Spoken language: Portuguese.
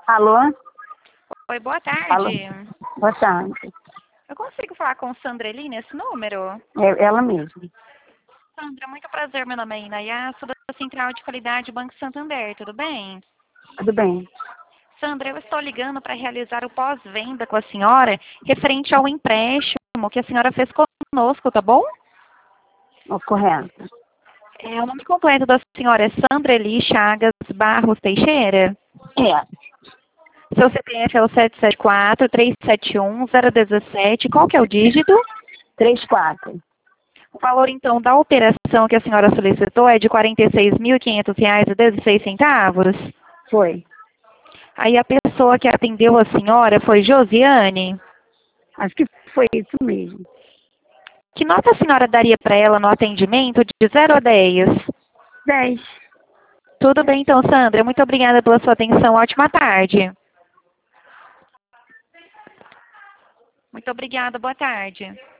Alô? Oi, boa Alô? tarde. Boa tarde. Eu consigo falar com Sandra ali nesse número? É ela mesma. Sandra, muito prazer. Meu nome é Inaya, sou da Central de Qualidade Banco Santander, tudo bem? Tudo bem? Sandra, eu estou ligando para realizar o pós-venda com a senhora referente ao empréstimo que a senhora fez conosco, tá bom? Correto. O nome completo da senhora é Sandra Eli Chagas Barros Teixeira? É. Seu CPF é o 774-371-017. Qual que é o dígito? 34. O valor, então, da operação que a senhora solicitou é de R$ 46.500,16. Foi. Aí a pessoa que atendeu a senhora foi Josiane. Acho que foi isso mesmo. Que nota a senhora daria para ela no atendimento de 0 a 10? 10. Tudo bem, então, Sandra. Muito obrigada pela sua atenção. Ótima tarde. Muito obrigada. Boa tarde.